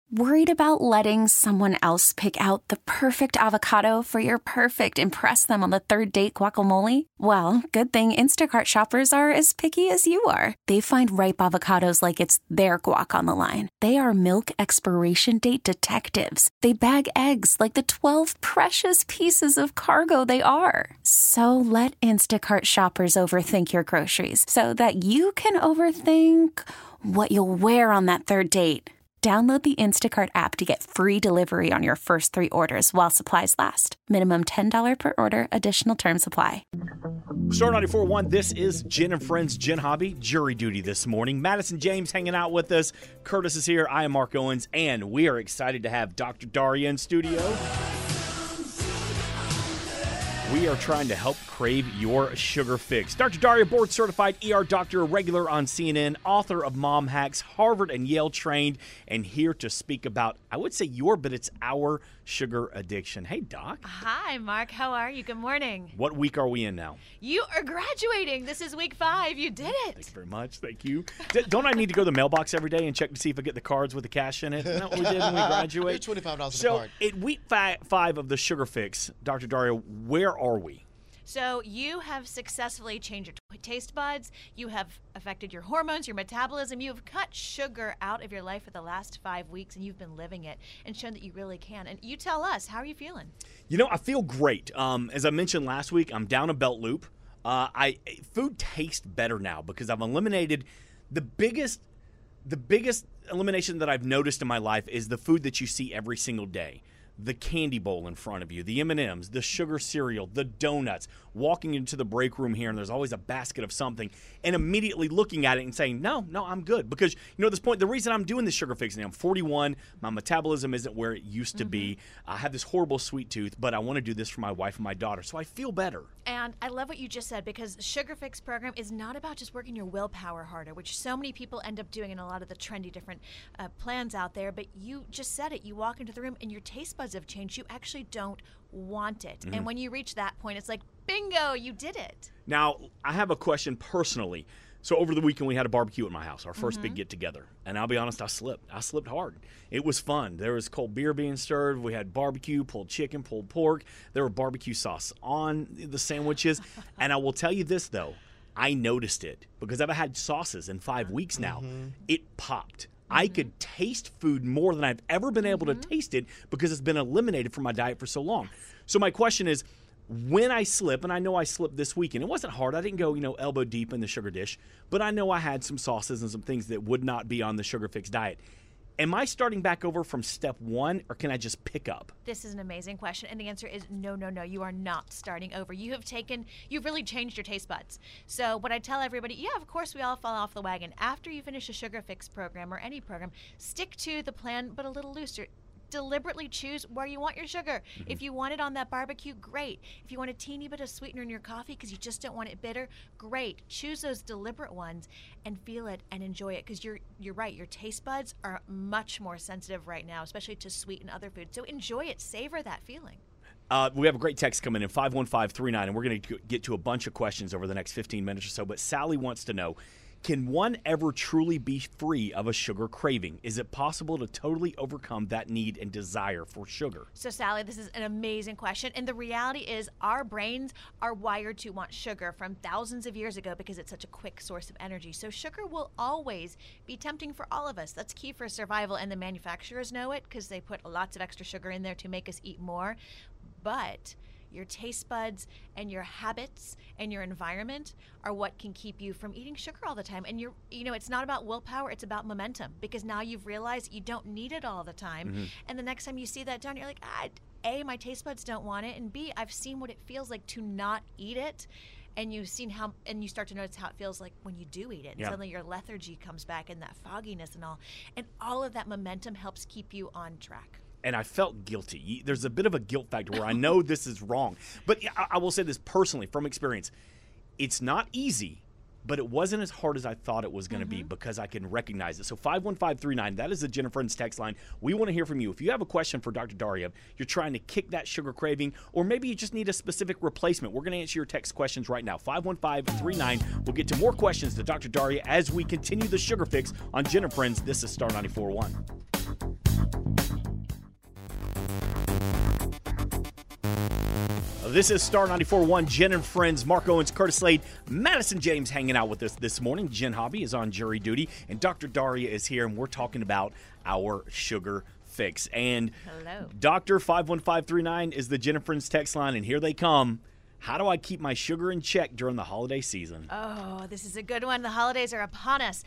Worried about letting someone else pick out the perfect avocado for your perfect impress them on the third date guacamole? Well, good thing Instacart shoppers are as picky as you are. They find ripe avocados like it's their guac on the line. They are milk expiration date detectives. They bag eggs like the 12 precious pieces of cargo they are. So let Instacart shoppers overthink your groceries so that you can overthink what you'll wear on that third date. Download the Instacart app to get free delivery on your first 3 orders while supplies last. Minimum $10 per order. Additional terms apply. Star 94.1, this is Jen and Friends, Jen Hobby, jury duty this morning. Madison James hanging out with us. Curtis is here. I am Mark Owens, and we are excited to have Dr. Daria in studio. We are trying to help crave your sugar fix. Dr. Daria, board-certified ER doctor, regular on CNN, author of Mom Hacks, Harvard and Yale trained, and here to speak about, I would say but it's our sugar addiction. Hey, Doc. Hi, Mark. How are you? Good morning. What week are we in now? You are graduating. This is week 5. You did it. Thank you very much. Thank you. Don't I need to go to the mailbox every day and check to see if I get the cards with the cash in it? Isn't that what we did when we graduate? $25 in the card. So, at week 5 of the sugar fix, Dr. Daria, where are we? So you have successfully changed your taste buds. You have affected your hormones, your metabolism. You have cut sugar out of your life for the last 5 weeks, and you've been living it and shown that you really can. And you tell us, how are you feeling? You know, I feel great. As I mentioned last week, I'm down a belt loop. Food tastes better now because I've eliminated the biggest elimination that I've noticed in my life is the food that you see every single day. The candy bowl in front of you, the M&Ms, the sugar cereal, the donuts, walking into the break room here, and there's always a basket of something, and immediately looking at it and saying, no, I'm good. Because, at this point, the reason I'm doing this sugar fixing, I'm 41, my metabolism isn't where it used to be. I have this horrible sweet tooth, but I want to do this for my wife and my daughter, so I feel better. And I love what you just said, because Sugar Fix program is not about just working your willpower harder, which so many people end up doing in a lot of the trendy different plans out there, but you just said it. You walk into the room and your taste buds have changed. You actually don't want it. And when you reach that point, it's like, bingo, you did it. Now, I have a question personally. So over the weekend, we had a barbecue at my house, our first big get-together. And I'll be honest, I slipped. I slipped hard. It was fun. There was cold beer being served. We had barbecue, pulled chicken, pulled pork. There were barbecue sauce on the sandwiches. And I will tell you this, though. I noticed it because I've had sauces in 5 weeks now. It popped. I could taste food more than I've ever been able to taste it because it's been eliminated from my diet for so long. So my question is, when I slip, and I know I slipped this weekend, it wasn't hard. I didn't go, elbow deep in the sugar dish, but I know I had some sauces and some things that would not be on the Sugar Fix diet. Am I starting back over from step 1, or can I just pick up? This is an amazing question, and the answer is no. You are not starting over. You've really changed your taste buds. So what I tell everybody, of course we all fall off the wagon. After you finish a Sugar Fix program or any program, stick to the plan, but a little looser. Deliberately choose where you want your sugar. If you want it on that barbecue, great. If you want a teeny bit of sweetener in your coffee because you just don't want it bitter, great. Choose those deliberate ones and feel it and enjoy it, because you're right. Your taste buds are much more sensitive right now, especially to sweet and other foods. So enjoy it. Savor that feeling. We have a great text coming in, 51539, and we're going to get to a bunch of questions over the next 15 minutes or so. But Sally wants to know, can one ever truly be free of a sugar craving? Is it possible to totally overcome that need and desire for sugar? So, Sally, this is an amazing question. And the reality is our brains are wired to want sugar from thousands of years ago because it's such a quick source of energy. So sugar will always be tempting for all of us. That's key for survival, and the manufacturers know it because they put lots of extra sugar in there to make us eat more. But your taste buds and your habits and your environment are what can keep you from eating sugar all the time. And it's not about willpower, it's about momentum, because now you've realized you don't need it all the time. And the next time you see that down, you're like, A, my taste buds don't want it, and B, I've seen what it feels like to not eat it. And you've seen and you start to notice how it feels like when you do eat it. And suddenly your lethargy comes back and that fogginess and all. And all of that momentum helps keep you on track. And I felt guilty. There's a bit of a guilt factor where I know this is wrong. But I will say this personally, from experience. It's not easy, but it wasn't as hard as I thought it was going to be because I can recognize it. So 51539, that is the Jen and Friends text line. We want to hear from you. If you have a question for Dr. Daria, you're trying to kick that sugar craving, or maybe you just need a specific replacement, we're going to answer your text questions right now. 51539. We'll get to more questions to Dr. Daria as we continue the Sugar Fix on Jen and Friends. This is Star 94.1. This is Star 94.1, Jen and Friends, Mark Owens, Curtis Slade, Madison James hanging out with us this morning. Jen Hobby is on jury duty, and Dr. Daria is here, and we're talking about our sugar fix. And Hello. Dr. 51539 is the Jen and Friends text line, and here they come. How do I keep my sugar in check during the holiday season? Oh, this is a good one. The holidays are upon us.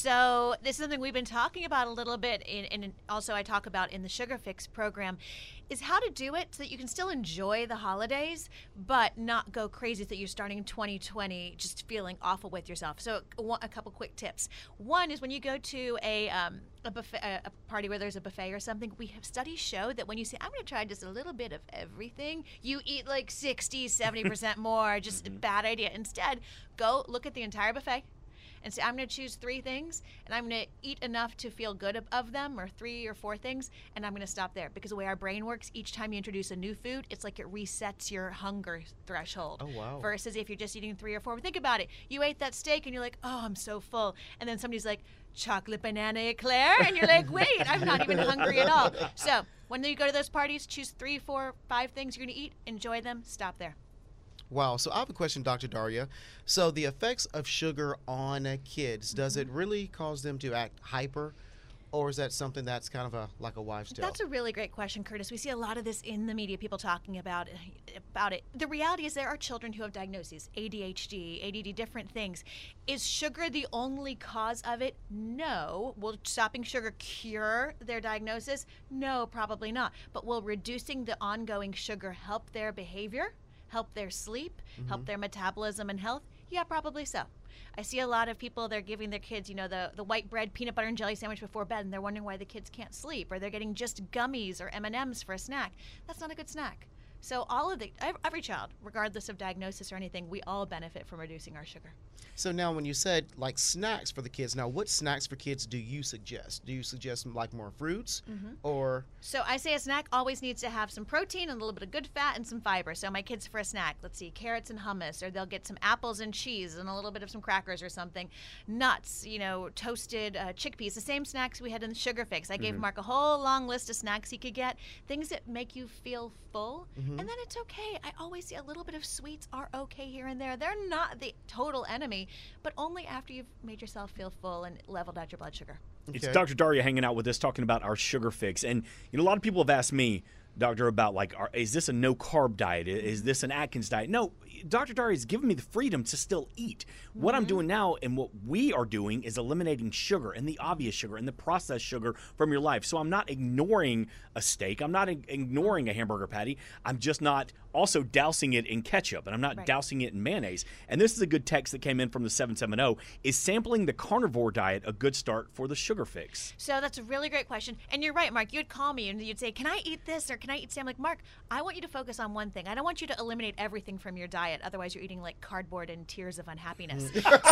So this is something we've been talking about a little bit, and also I talk about in the Sugar Fix program, is how to do it so that you can still enjoy the holidays, but not go crazy so that you're starting 2020 just feeling awful with yourself. So a couple quick tips. One is when you go to a buffet, a party where there's a buffet or something, we have studies show that when you say, I'm going to try just a little bit of everything, you eat like 60, 70% more. Just a bad idea. Instead, go look at the entire buffet and say, I'm going to choose 3 things, and I'm going to eat enough to feel good of them, or 3 or 4 things, and I'm going to stop there. Because the way our brain works, each time you introduce a new food, it's like it resets your hunger threshold. Oh, wow. Versus if you're just eating 3 or 4. Think about it. You ate that steak, and you're like, oh, I'm so full. And then somebody's like, chocolate banana eclair, and you're like, wait, I'm not even hungry at all. So when you go to those parties, choose 3, 4, 5 things you're going to eat, enjoy them, stop there. Wow. So I have a question, Dr. Daria. So the effects of sugar on kids, does it really cause them to act hyper? Or is that something that's kind of like a wives' tale? That's a really great question, Curtis. We see a lot of this in the media, people talking about it. The reality is there are children who have diagnoses, ADHD, ADD, different things. Is sugar the only cause of it? No. Will stopping sugar cure their diagnosis? No, probably not. But will reducing the ongoing sugar help their behavior, help their sleep, help their metabolism and health? Yeah, probably so. I see a lot of people, they're giving their kids, the white bread peanut butter and jelly sandwich before bed, and they're wondering why the kids can't sleep, or they're getting just gummies or M&Ms for a snack. That's not a good snack. So every child, regardless of diagnosis or anything, we all benefit from reducing our sugar. So now when you said like snacks for the kids, now what snacks for kids do you suggest? Do you suggest like more fruits or? So I say a snack always needs to have some protein and a little bit of good fat and some fiber. So my kids for a snack, let's see, carrots and hummus, or they'll get some apples and cheese and a little bit of some crackers or something. Nuts, toasted chickpeas, the same snacks we had in the Sugar Fix. I gave Mark a whole long list of snacks he could get, things that make you feel full. And then it's okay. I always say a little bit of sweets are okay here and there. They're not the total enemy, but only after you've made yourself feel full and leveled out your blood sugar. Okay. It's Dr. Daria hanging out with us talking about our sugar fix. And a lot of people have asked me, Doctor, about is this a no-carb diet? Is this an Atkins diet? No, Dr. Daria has given me the freedom to still eat. What I'm doing now and what we are doing is eliminating sugar and the obvious sugar and the processed sugar from your life. So I'm not ignoring a steak. I'm not ignoring a hamburger patty. I'm just not also dousing it in ketchup, and I'm not dousing it in mayonnaise. And this is a good text that came in from the 770. Is sampling the carnivore diet a good start for the sugar fix? So that's a really great question. And you're right, Mark. You'd call me and you'd say, can I eat this or can I eat Sam? Like, Mark, I want you to focus on one thing. I don't want you to eliminate everything from your diet. Otherwise, you're eating like cardboard and tears of unhappiness.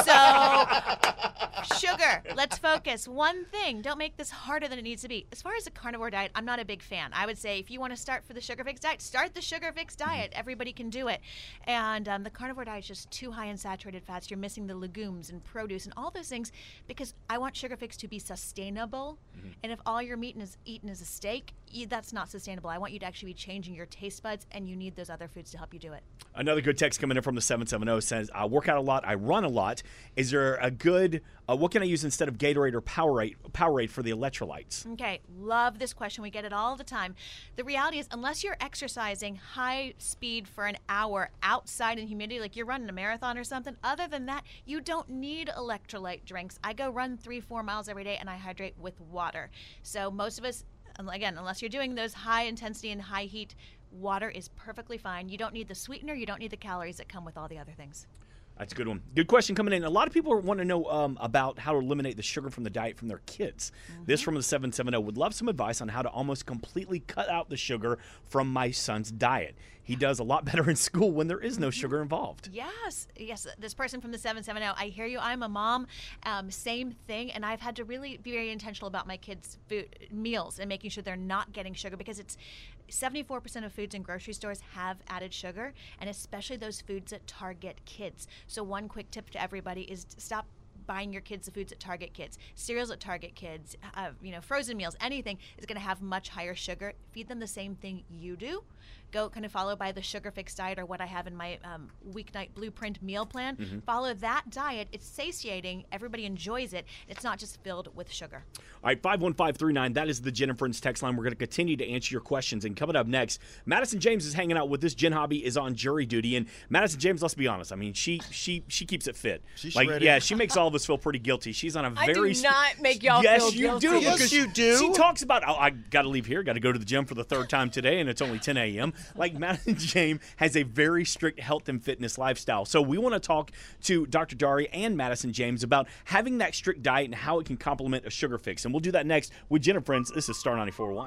So, sugar. Let's focus. One thing. Don't make this harder than it needs to be. As far as the carnivore diet, I'm not a big fan. I would say if you want to start for the Sugar Fix diet, start the Sugar Fix diet. Everybody can do it. And the carnivore diet is just too high in saturated fats. You're missing the legumes and produce and all those things because I want Sugar Fix to be sustainable. And if all you're eating is a steak, that's not sustainable. I want you to actually be changing your taste buds, and you need those other foods to help you do it. Another good text coming in from the 770 says, I work out a lot, I run a lot. Is there a good, what can I use instead of Gatorade or Powerade for the electrolytes? Okay, love this question. We get it all the time. The reality is, unless you're exercising high speed for an hour outside in humidity, like you're running a marathon or something, other than that, you don't need electrolyte drinks. I go run 3-4 miles every day, and I hydrate with water. So most of us, again, unless you're doing those high intensity and high heat, water is perfectly fine. You don't need the sweetener. You don't need the calories that come with all the other things. That's a good one. Good question coming in. A lot of people want to know about how to eliminate the sugar from the diet from their kids. This from the 770 would love some advice on how to almost completely cut out the sugar from my son's diet. He does a lot better in school when there is no sugar involved. Yes. This person from the 770, I hear you. I'm a mom. Same thing. And I've had to really be very intentional about my kids' meals and making sure they're not getting sugar because it's 74% of foods in grocery stores have added sugar, and especially those foods that target kids. So one quick tip to everybody is to stop buying your kids the foods at Target Kids, cereals at Target Kids, frozen meals, anything is going to have much higher sugar. Feed them the same thing you do. Go kind of follow by the Sugar Fix diet, or what I have in my weeknight blueprint meal plan. Follow that diet. It's satiating. Everybody enjoys it. It's not just filled with sugar. All right, 51539, that is the Jen and Friends text line. We're going to continue to answer your questions. And coming up next, Madison James is hanging out with us. Jen Hobby is on jury duty. And Madison James, let's be honest, I mean, she keeps it fit. She's shredded. Yeah, she makes all of us feel pretty guilty. She's on a very... I do not make y'all feel guilty. Yes, you do. She talks about, I got to leave here, got to go to the gym for the third time today, and it's only 10 a.m. Like, Madison James has a very strict health and fitness lifestyle. So we want to talk to Dr. Daria and Madison James about having that strict diet and how it can complement a Sugar Fix. And we'll do that next with Jen and Friends. This is Star 94.1.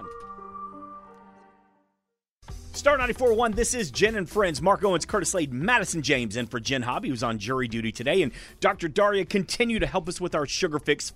Star 94.1, this is Jen and Friends. Mark Owens, Curtis Slade, Madison James, and for Jen Hobby, who's on jury duty today. And Dr. Daria continue to help us with our Sugar Fix.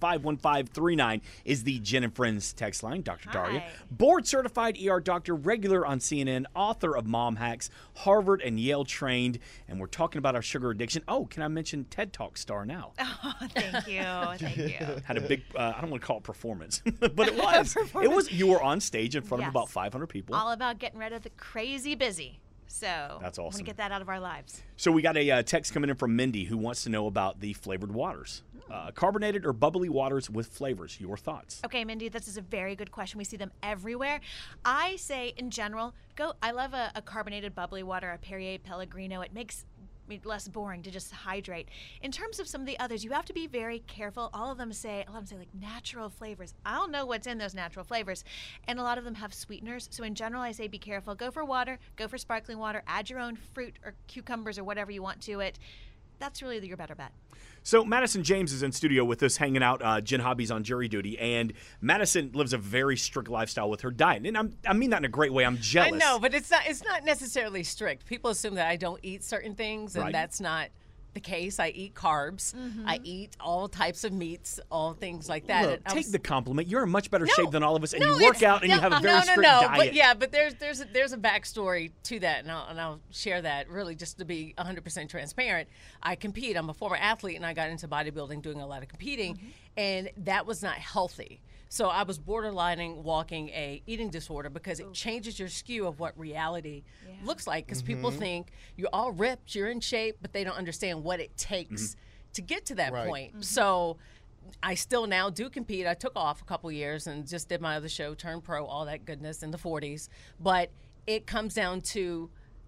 51539 is the Jen and Friends text line. Dr. Daria, board-certified ER doctor, regular on CNN, author of Mom Hacks, Harvard and Yale trained, and we're talking about our sugar addiction. Oh, can I mention TED Talk star now? Oh, thank you. Thank you. Had a big, I don't want to call it performance, but it was. It was. You were on stage in front of about 500 people. All about getting rid of the crazy busy. So that's awesome. I want to get that out of our lives. So we got a text coming in from Mindy who wants to know about the flavored waters. Carbonated or bubbly waters with flavors. Your thoughts? Okay, Mindy, this is a very good question. We see them everywhere. I say, in general, I love a carbonated bubbly water, a Perrier Pellegrino. It makes less boring to just hydrate. In terms of some of the others, you have to be very careful. A lot of them say like natural flavors. I don't know what's in those natural flavors, and a lot of them have sweeteners. So in general, I say be careful. Go for water. Go for sparkling water. Add your own fruit or cucumbers or whatever you want to it. That's really your better bet. So Madison James is in studio with us, hanging out. Jen Hobby's on jury duty, and Madison lives a very strict lifestyle with her diet. And I mean that in a great way. I'm jealous. I know, but it's not necessarily strict. People assume that I don't eat certain things, and that's not the case. I eat carbs. I eat all types of meats, all things like that. Look, take the compliment. You're in much better shape than all of us, and you work out, and you have a very strict diet. But there's a backstory to that, and I'll share that really just to be 100% transparent. I compete. I'm a former athlete, and I got into bodybuilding, doing a lot of competing, and that was not healthy. So I was borderlining walking a eating disorder because it changes your skew of what reality looks like. Because people think you're all ripped, you're in shape, but they don't understand what it takes to get to that point. So I still now do compete. I took off a couple years and just did my other show, turned pro, all that goodness in the 40s. But it comes down to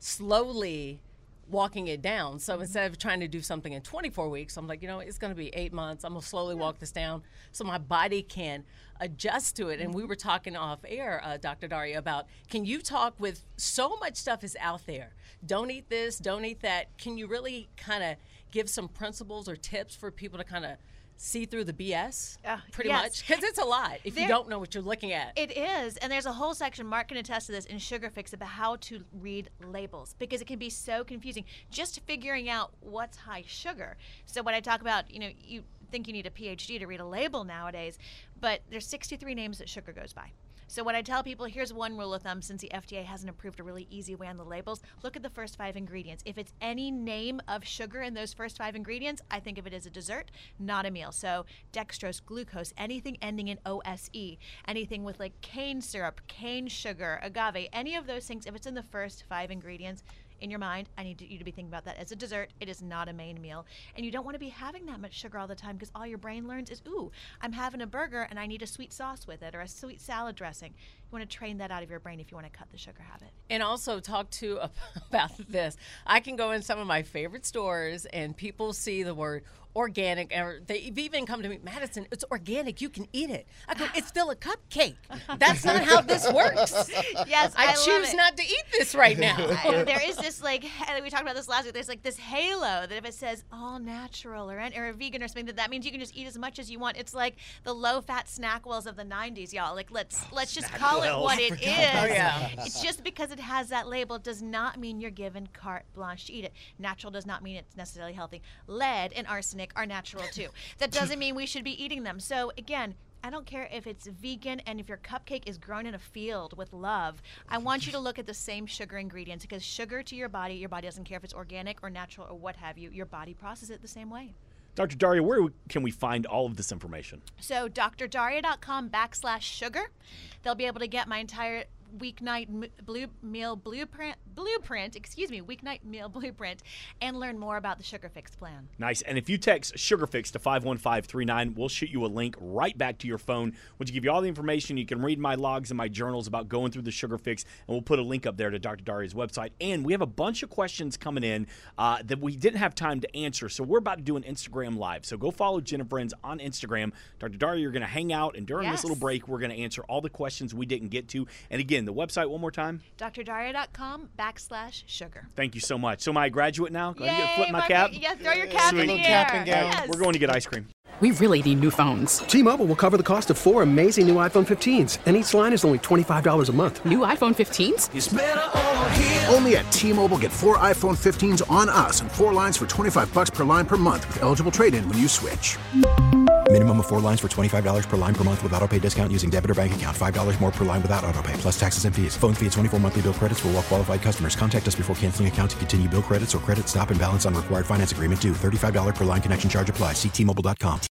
slowly walking it down. So instead of trying to do something in 24 weeks, I'm like, it's going to be 8 months. I'm going to slowly walk this down so my body can adjust to it. And we were talking off air, Dr. Daria, about can you talk with so much stuff is out there. Don't eat this, don't eat that. Can you really kind of give some principles or tips for people to kind of see through the BS, pretty much? Because it's a lot if you don't know what you're looking at. It is, and there's a whole section, Mark can attest to this, in Sugar Fix about how to read labels, because it can be so confusing just figuring out what's high sugar. So when I talk about, you think you need a PhD to read a label nowadays, but there's 63 names that sugar goes by. So what I tell people, here's one rule of thumb, since the FDA hasn't approved a really easy way on the labels, look at the first 5 ingredients. If it's any name of sugar in those first 5 ingredients, I think of it as a dessert, not a meal. So dextrose, glucose, anything ending in OSE, anything with like cane syrup, cane sugar, agave, any of those things, if it's in the first 5 ingredients, in your mind, I need you to be thinking about that as a dessert. It is not a main meal. And you don't want to be having that much sugar all the time, because all your brain learns is, ooh, I'm having a burger and I need a sweet sauce with it or a sweet salad dressing. You want to train that out of your brain if you want to cut the sugar habit. And also talk to about this. I can go in some of my favorite stores and people see the word organic, or they've even come to me, Madison, it's organic, you can eat it. I go, it's still a cupcake. That's not how this works. Yes, I choose not to eat this right now. There is this, we talked about this last week, there's like this halo that if it says all natural or vegan or something, that means you can just eat as much as you want. It's like the low-fat Snackwells of the 90s, y'all. Like, let's just call it what it is. It's just because it has that label does not mean you're given carte blanche to eat it. Natural does not mean it's necessarily healthy. Lead and arsenic are natural too. That doesn't mean we should be eating them. So again, I don't care if it's vegan and if your cupcake is grown in a field with love. I want you to look at the same sugar ingredients, because sugar to your body doesn't care if it's organic or natural or what have you. Your body processes it the same way. Dr. Daria, where can we find all of this information? So drdaria.com/sugar. They'll be able to get my entire weeknight meal blueprint, and learn more about the Sugar Fix plan. Nice. And if you text Sugar Fix to 51539, we'll shoot you a link right back to your phone, which will give you all the information. You can read my logs and my journals about going through the Sugar Fix, and we'll put a link up there to Dr. Daria's website. And we have a bunch of questions coming in that we didn't have time to answer, so we're about to do an Instagram Live. So go follow Jen and Friends on Instagram. Dr. Daria, you're going to hang out, and during this little break, we're going to answer all the questions we didn't get to. And again, the website one more time? drdaria.com/sugar. Thank you so much. So am I a graduate now? Go ahead and flip my cap? Yeah, throw your cap in the air. Cap and gown. Yes. We're going to get ice cream. We really need new phones. T-Mobile will cover the cost of 4 amazing new iPhone 15s, and each line is only $25 a month. New iPhone 15s? It's better over here. Only at T-Mobile, get 4 iPhone 15s on us and 4 lines for $25 per line per month with eligible trade-in when you switch. Minimum of 4 lines for $25 per line per month with autopay discount using debit or bank account. $5 more per line without autopay, plus taxes and fees. Phone fee at 24 monthly bill credits for well-qualified customers. Contact us before canceling account to continue bill credits or credit stop and balance on required finance agreement due. $35 per line connection charge applies. See T-Mobile.com.